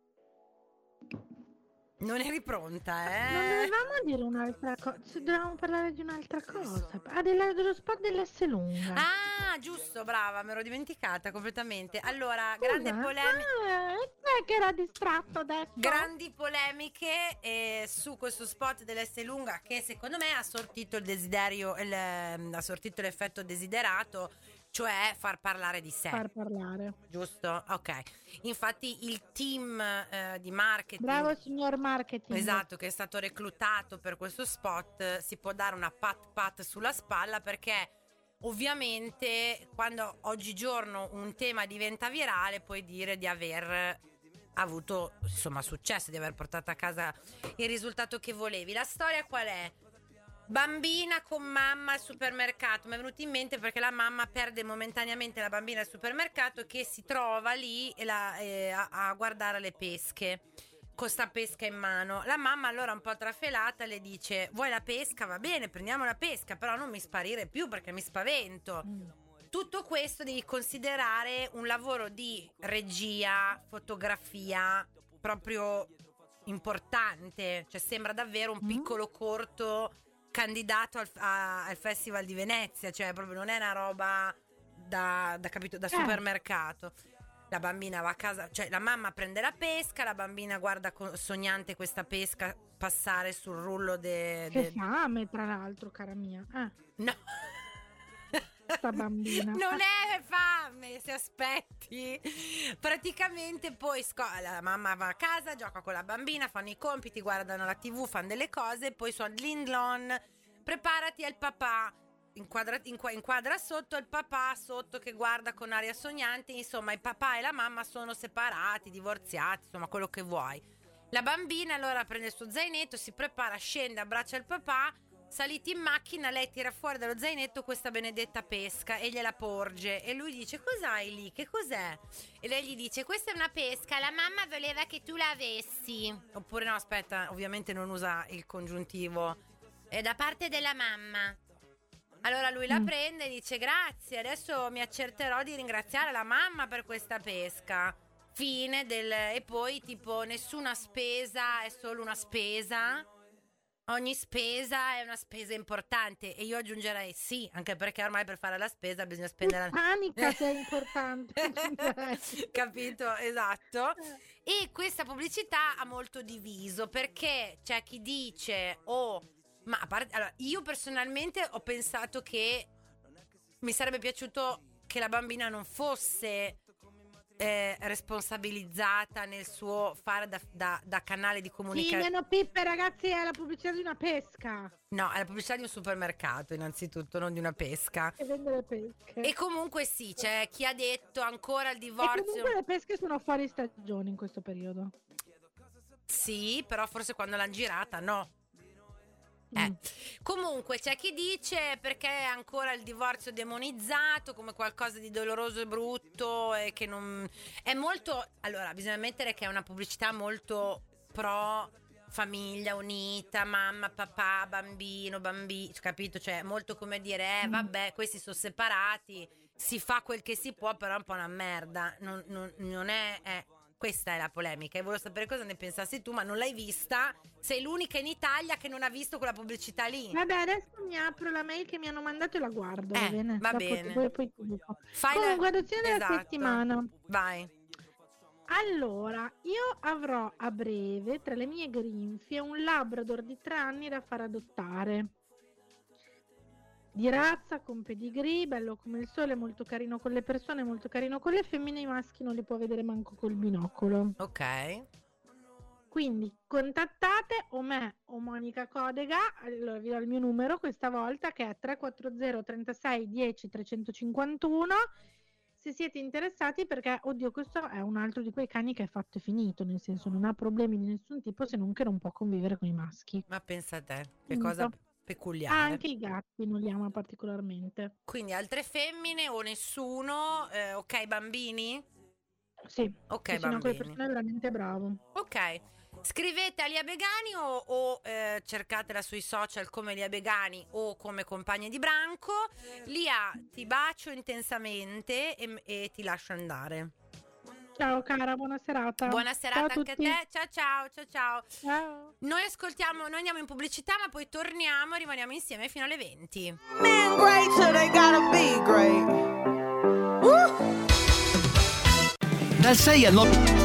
Non eri pronta, eh? Non dovevamo dire un'altra cosa, dovevamo parlare di un'altra cosa. Ah, della, dello spot dell'Esselunga. Ah, giusto, brava, mi ero dimenticata completamente. Allora, grande polemica. Ah, e sai che era distratto adesso? Grandi polemiche eh, su questo spot dell'Esselunga, che secondo me ha sortito il desiderio, il, ehm, ha sortito l'effetto desiderato, cioè far parlare di sé. Far parlare. Giusto? Ok. Infatti il team eh, di marketing, Bravo signor marketing. esatto, che è stato reclutato per questo spot, eh, si può dare una pat pat sulla spalla, perché ovviamente quando oggigiorno un tema diventa virale puoi dire di aver avuto insomma successo, di aver portato a casa il risultato che volevi. La storia qual è? Bambina con mamma al supermercato. Mi è venuto in mente perché la mamma perde momentaneamente la bambina al supermercato, che si trova lì e la, eh, a, a guardare le pesche con sta pesca in mano. La mamma allora, un po' trafelata, le dice: vuoi la pesca? Va bene, prendiamo la pesca, però non mi sparire più perché mi spavento. mm. Tutto questo devi considerare un lavoro di regia, fotografia proprio importante, cioè sembra davvero un piccolo corto candidato al, a, al Festival di Venezia, cioè proprio non è una roba da, da, capito, da supermercato. La bambina va a casa, cioè la mamma prende la pesca, la bambina guarda co- sognante questa pesca passare sul rullo de, de... Che fame, tra l'altro, cara mia. Eh, No. sta bambina. Non è fame, se aspetti. Praticamente poi sco- la mamma va a casa, gioca con la bambina, fanno i compiti, guardano la tivù, fanno delle cose, poi suona l'Indlon, preparati al papà. inquadra, inqu- inquadra sotto il papà sotto che guarda con aria sognante. Insomma, il papà e la mamma sono separati, divorziati, insomma, quello che vuoi. La bambina allora prende il suo zainetto, si prepara, scende, abbraccia il papà. Saliti in macchina, lei tira fuori dallo zainetto questa benedetta pesca e gliela porge. E lui dice: cos'hai lì? Che cos'è? E lei gli dice: questa è una pesca, la mamma voleva che tu la avessi. Oppure no, aspetta, ovviamente non usa il congiuntivo. È da parte della mamma. Allora lui la mm. prende e dice: grazie, adesso mi accerterò di ringraziare la mamma per questa pesca. Fine del... E poi tipo nessuna spesa, è solo una spesa. Ogni spesa è una spesa importante. E io aggiungerei sì, anche perché ormai per fare la spesa bisogna spendere la... Panica se è importante. Capito? Esatto. E questa pubblicità ha molto diviso, perché c'è chi dice oh, ma a parte... allora, io personalmente ho pensato che mi sarebbe piaciuto che la bambina non fosse Eh, responsabilizzata nel suo fare da, da, da canale di comunicazione. Sì, meno pippe, ragazzi, è la pubblicità di una pesca. No, è la pubblicità di un supermercato, innanzitutto, non di una pesca. Che vende le pesche. E comunque sì, c'è chi ha detto ancora il divorzio. E comunque le pesche sono fuori stagione in questo periodo. Sì, però forse quando l'hanno girata, no. Eh. Mm. Comunque c'è chi dice perché è ancora il divorzio demonizzato come qualcosa di doloroso e brutto e che non è molto. Allora bisogna ammettere che è una pubblicità molto pro famiglia unita, mamma, papà, bambino, bambino, capito? Cioè molto come dire eh vabbè, questi sono separati, si fa quel che si può, però è un po' una merda. Non, non, non è, è questa è la polemica e volevo sapere cosa ne pensassi tu, ma non l'hai vista. Sei l'unica in Italia che non ha visto quella pubblicità lì. Vabbè, adesso mi apro la mail che mi hanno mandato e la guardo. Eh, va bene. Va Dopo bene. Poi, poi ti dico. Fai Comunque, la... adozione esatto. della settimana. Vai. Allora, io avrò a breve tra le mie grinfie un Labrador di tre anni da far adottare. Di razza, con pedigree, bello come il sole, molto carino con le persone, molto carino con le femmine, i maschi non li può vedere manco col binocolo. Ok. Quindi contattate o me o Monica Codega, allora vi do il mio numero questa volta che è tre quattro zero trentasei dieci trecentocinquantuno se siete interessati, perché oddio questo è un altro di quei cani che è fatto e finito, nel senso non ha problemi di nessun tipo se non che non può convivere con i maschi. Ma pensa a te, che Punto. cosa peculiare. Anche i gatti non li ama particolarmente. Quindi altre femmine o nessuno, eh, ok bambini? Sì, ok sì, bambini. Con le persone è veramente bravo. Ok, scrivete a Lia Begani o, o eh, cercatela sui social come Lia Begani o come Compagne di Branco. Lia, ti bacio intensamente e, e ti lascio andare. Ciao cara, buona serata. Buona serata ciao a anche a te. Ciao ciao ciao ciao. Ciao. Noi ascoltiamo, noi andiamo in pubblicità, ma poi torniamo e rimaniamo insieme fino alle venti. Men great, so they gotta be great. Woo! Da sei a nove.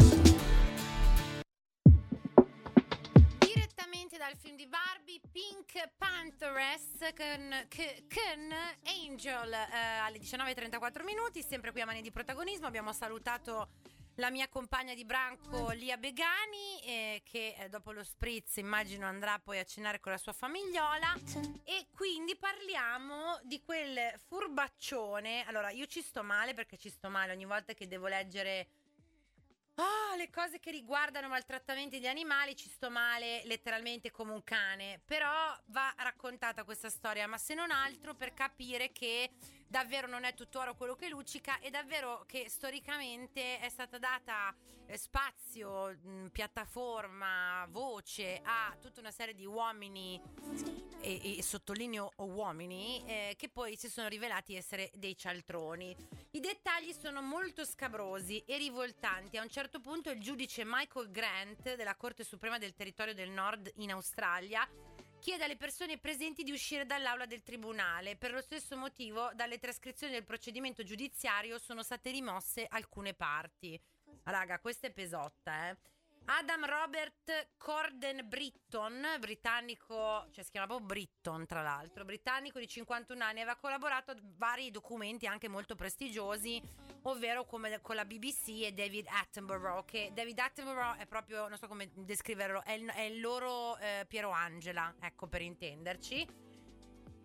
Direttamente dal film di Barbie, Pink Pantheress con, con Angel eh, alle diciannove e trentaquattro minuti, sempre qui a Mani di Protagonismo. Abbiamo salutato la mia compagna di branco Lia Begani eh, che eh, dopo lo spritz immagino andrà poi a cenare con la sua famigliola, e quindi parliamo di quel furbaccione. Allora io ci sto male perché ci sto male ogni volta che devo leggere oh, le cose che riguardano maltrattamenti di animali, ci sto male letteralmente come un cane. Però va raccontata questa storia, ma se non altro per capire che davvero non è tutto oro quello che luccica, e davvero che storicamente è stata data eh, spazio, mh, piattaforma, voce a tutta una serie di uomini e, e sottolineo uomini eh, che poi si sono rivelati essere dei cialtroni. I dettagli sono molto scabrosi e rivoltanti. A un certo punto il giudice Michael Grant della Corte Suprema del Territorio del Nord in Australia chiede alle persone presenti di uscire dall'aula del tribunale. Per lo stesso motivo, dalle trascrizioni del procedimento giudiziario sono state rimosse alcune parti. Raga, questa è pesotta, eh. Adam Robert Corden Britton, britannico, cioè si chiama proprio Britton tra l'altro, britannico di cinquantuno anni, aveva collaborato a vari documenti anche molto prestigiosi, ovvero come con la B B C e David Attenborough, che David Attenborough è proprio, non so come descriverlo, è il, è il loro eh, Piero Angela, ecco, per intenderci.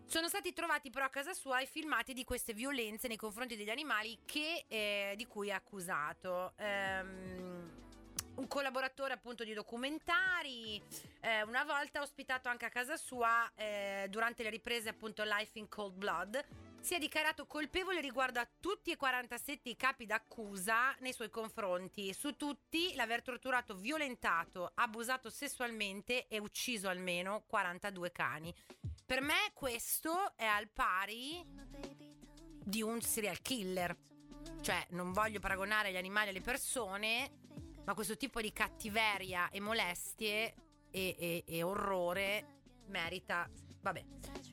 Sono stati trovati però a casa sua i filmati di queste violenze nei confronti degli animali che, eh, di cui è accusato. Ehm, un collaboratore appunto di documentari, eh, una volta ospitato anche a casa sua eh, durante le riprese appunto Life in Cold Blood, si è dichiarato colpevole riguardo a tutti e quarantasette i capi d'accusa nei suoi confronti. Su tutti l'aver torturato, violentato, abusato sessualmente e ucciso almeno quarantadue cani. Per me questo è al pari di un serial killer. Cioè, non voglio paragonare gli animali alle persone, ma questo tipo di cattiveria e molestie e, e, e orrore merita, vabbè,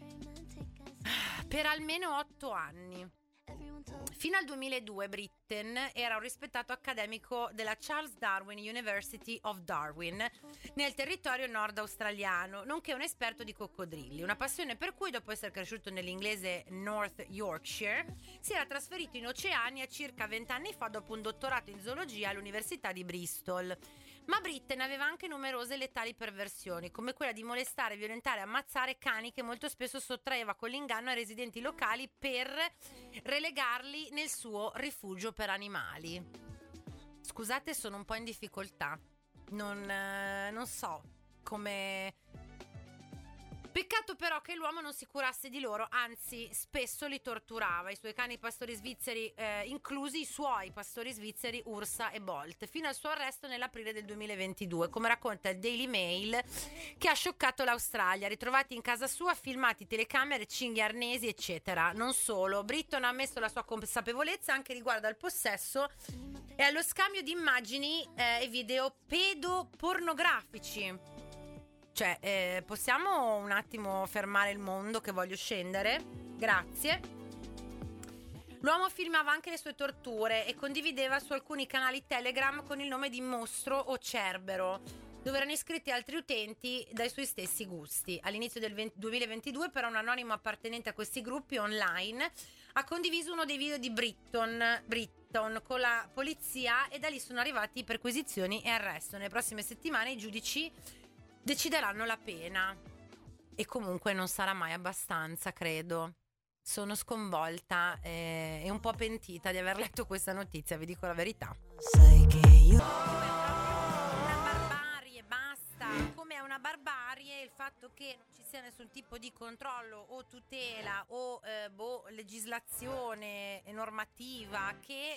per almeno otto anni. Fino al duemiladue Britten era un rispettato accademico della Charles Darwin University of Darwin nel territorio nord australiano, nonché un esperto di coccodrilli, una passione per cui dopo essere cresciuto nell'inglese North Yorkshire si era trasferito in Oceania circa vent'anni fa dopo un dottorato in zoologia all'Università di Bristol. Ma Britten aveva anche numerose letali perversioni, come quella di molestare, violentare e ammazzare cani che molto spesso sottraeva con l'inganno ai residenti locali per relegarli nel suo rifugio per animali. Scusate, sono un po' in difficoltà. Non, eh, non so come... Peccato però che l'uomo non si curasse di loro, anzi spesso li torturava, i suoi cani pastori svizzeri, eh, inclusi i suoi pastori svizzeri Ursa e Bolt, fino al suo arresto nell'aprile del duemilaventidue, come racconta il Daily Mail, che ha scioccato l'Australia. Ritrovati in casa sua, filmati, telecamere, cinghie arnesi, eccetera. Non solo, Britton ha ammesso la sua consapevolezza anche riguardo al possesso e allo scambio di immagini eh, e video pedopornografici. Cioè, eh, possiamo un attimo fermare il mondo che voglio scendere? Grazie. L'uomo filmava anche le sue torture e condivideva su alcuni canali Telegram con il nome di Mostro o Cerbero, dove erano iscritti altri utenti dai suoi stessi gusti. All'inizio del duemilaventidue però un anonimo appartenente a questi gruppi online ha condiviso uno dei video di Britton, Britton con la polizia e da lì sono arrivati perquisizioni e arresto. Nelle prossime settimane i giudici decideranno la pena e comunque non sarà mai abbastanza, credo. Sono sconvolta e, e un po' pentita di aver letto questa notizia, vi dico la verità. Sai che io Una barbarie, basta. Come è una barbarie il fatto che non ci sia nessun tipo di controllo o tutela o eh, boh, legislazione e normativa che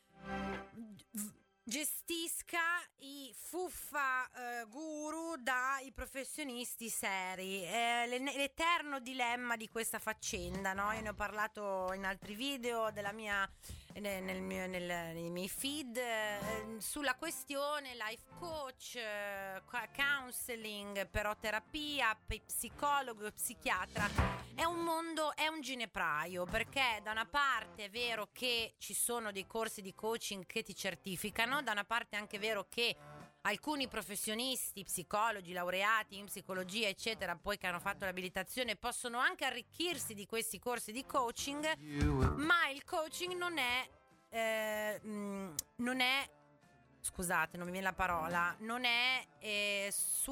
gestisca i fuffa eh, guru dai professionisti seri. È l'eterno dilemma di questa faccenda, no? Io ne ho parlato in altri video della mia nel, nel mio, nel, nei miei feed eh, sulla questione life coach, eh, counseling, però terapia, psicologo, psichiatra. È un mondo, è un ginepraio, perché da una parte è vero che ci sono dei corsi di coaching che ti certificano, da una parte è anche vero che alcuni professionisti, psicologi, laureati in psicologia, eccetera, poi che hanno fatto l'abilitazione, possono anche arricchirsi di questi corsi di coaching, ma il coaching non è, eh, mh, non è, scusate, non mi viene la parola, non è eh,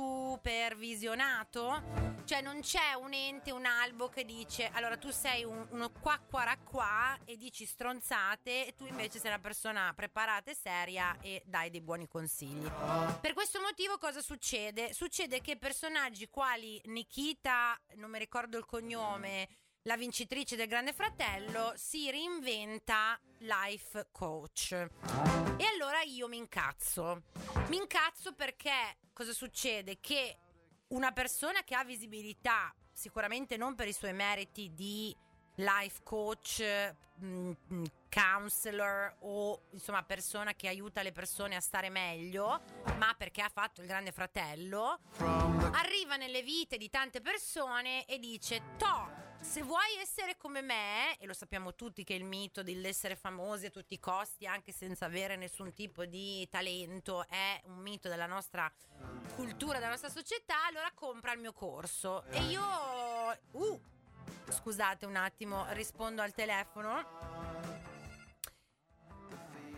supervisionato. Cioè non c'è un ente, un albo che dice allora tu sei un, uno qua qua qua e dici stronzate e tu invece sei una persona preparata e seria e dai dei buoni consigli. Per questo motivo cosa succede? Succede che personaggi quali Nikita, non mi ricordo il cognome, la vincitrice del Grande Fratello, si reinventa life coach. E allora io mi incazzo. Mi incazzo perché cosa succede? Che una persona che ha visibilità, sicuramente non per i suoi meriti di life coach, mh, counselor o insomma persona che aiuta le persone a stare meglio, ma perché ha fatto il Grande Fratello, arriva nelle vite di tante persone e dice: toh, se vuoi essere come me, e lo sappiamo tutti che il mito dell'essere famosi a tutti i costi anche senza avere nessun tipo di talento è un mito della nostra cultura, della nostra società, allora compra il mio corso. E io uh, scusate un attimo, rispondo al telefono.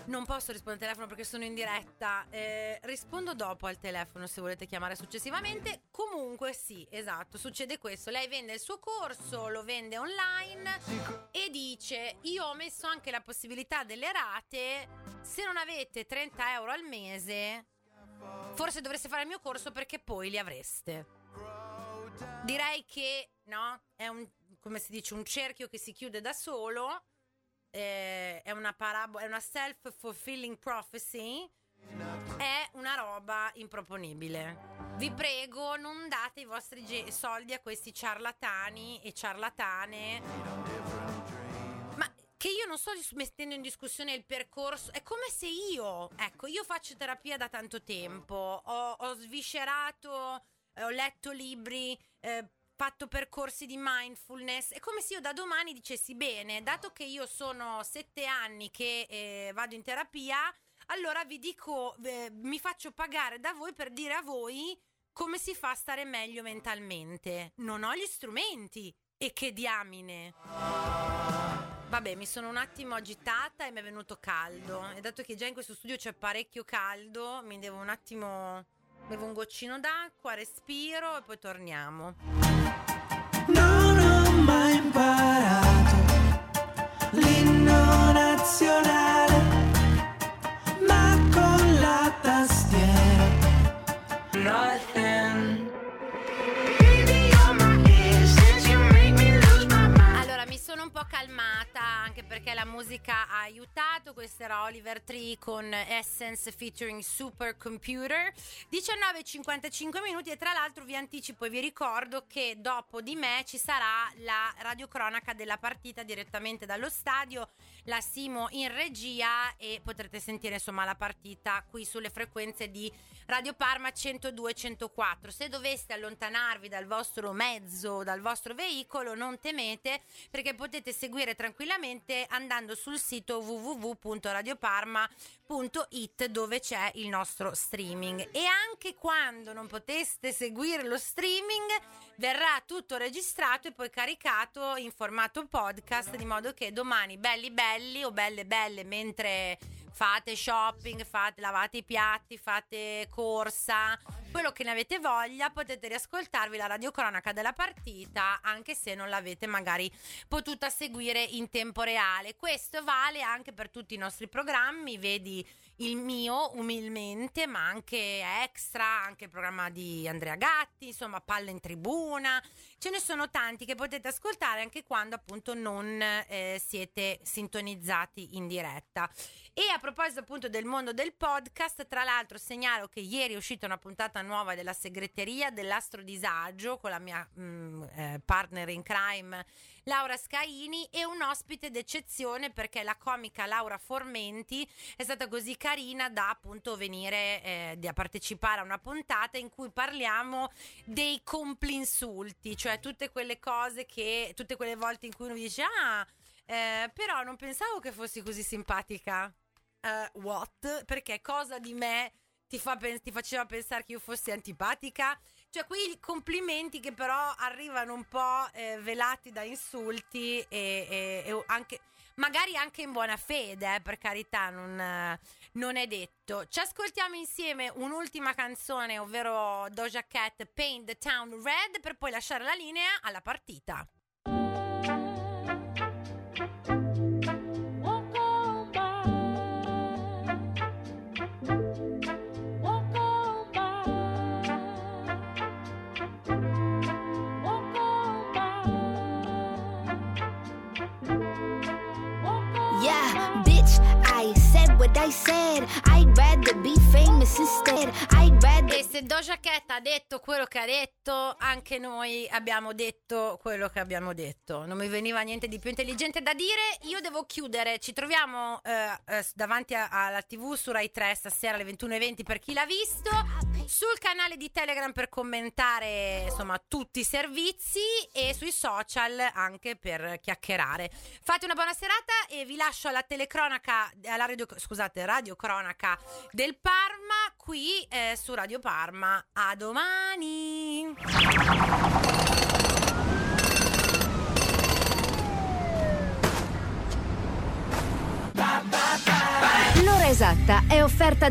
Non posso rispondere al telefono perché sono in diretta. Eh, rispondo dopo al telefono se volete chiamare successivamente. Comunque sì, esatto, succede questo. Lei vende il suo corso, lo vende online e dice: io ho messo anche la possibilità delle rate. Se non avete trenta euro al mese, forse dovreste fare il mio corso perché poi li avreste. Direi che no, è un, come si dice, un cerchio che si chiude da solo. Eh, è una parabola, è una self-fulfilling prophecy. È una roba improponibile. Vi prego, non date i vostri ge- soldi a questi ciarlatani e ciarlatane. Ma che io non sto mettendo in discussione il percorso. È come se io, ecco, io faccio terapia da tanto tempo. Ho, ho sviscerato, eh, ho letto libri, eh, fatto percorsi di mindfulness. È come se io da domani dicessi: bene, dato che io sono sette anni che eh, vado in terapia, allora vi dico, eh, mi faccio pagare da voi per dire a voi come si fa a stare meglio mentalmente. Non ho gli strumenti. E che diamine. Vabbè, mi sono un attimo agitata e mi è venuto caldo. E dato che già in questo studio c'è parecchio caldo, mi devo un attimo... bevo un goccino d'acqua, respiro e poi torniamo. Non ho mai imparato l'inno nazionale, ma con la tastiera nothing. Allora, mi sono un po' calmata, anche perché la musica ha aiutato. Questo era Oliver Tree con Essence featuring Supercomputer. diciannove e cinquantacinque minuti, e tra l'altro vi anticipo e vi ricordo che dopo di me ci sarà la radiocronaca della partita direttamente dallo stadio, la Simo in regia, e potrete sentire insomma la partita qui sulle frequenze di Radio Parma centodue e centoquattro. Se doveste allontanarvi dal vostro mezzo, dal vostro veicolo, non temete, perché potete seguire tranquillamente andando sul sito w w w punto radioparma punto i t, dove c'è il nostro streaming. E anche quando non poteste seguire lo streaming, verrà tutto registrato e poi caricato in formato podcast, di modo che domani, belli belli o belle belle, mentre fate shopping, fate, lavate i piatti, fate corsa, quello che ne avete voglia, potete riascoltarvi la radiocronaca della partita, anche se non l'avete magari potuta seguire in tempo reale. Questo vale anche per tutti i nostri programmi, vedi il mio umilmente, ma anche Extra, anche il programma di Andrea Gatti, insomma Palla in Tribuna. Ce ne sono tanti che potete ascoltare anche quando appunto non eh, siete sintonizzati in diretta. E a proposito appunto del mondo del podcast, tra l'altro segnalo che ieri è uscita una puntata nuova della segreteria dell'astrodisagio con la mia mh, eh, partner in crime Laura Scaini, e un ospite d'eccezione, perché la comica Laura Formenti è stata così carina da appunto venire eh, a partecipare a una puntata in cui parliamo dei complinsulti, cioè tutte quelle cose che, tutte quelle volte in cui uno dice: ah, eh, però non pensavo che fossi così simpatica. Uh, what? Perché cosa di me ti, fa, ti faceva pensare che io fossi antipatica? Cioè quei complimenti che però arrivano un po' eh, velati da insulti e, e, e anche, magari anche in buona fede, eh, per carità, non, eh, non è detto. Ci ascoltiamo insieme un'ultima canzone, ovvero Doja Cat, Paint the Town Red, per poi lasciare la linea alla partita. Yeah, bitch, I said what I said. I'd rather be famous instead. I'd rather. E se Doja Cat ha detto quello che ha detto, anche noi abbiamo detto quello che abbiamo detto. Non mi veniva niente di più intelligente da dire. Io devo chiudere. Ci troviamo eh, eh, davanti a, alla tivù su Rai tre stasera alle ventuno e venti per chi l'ha visto. Sul canale di Telegram per commentare insomma tutti i servizi, e sui social anche per chiacchierare. Fate una buona serata e vi lascio alla telecronaca, alla radio, scusate, radiocronaca del Parma qui eh, su Radio Parma. A domani. L'ora L'ora esatta è offerta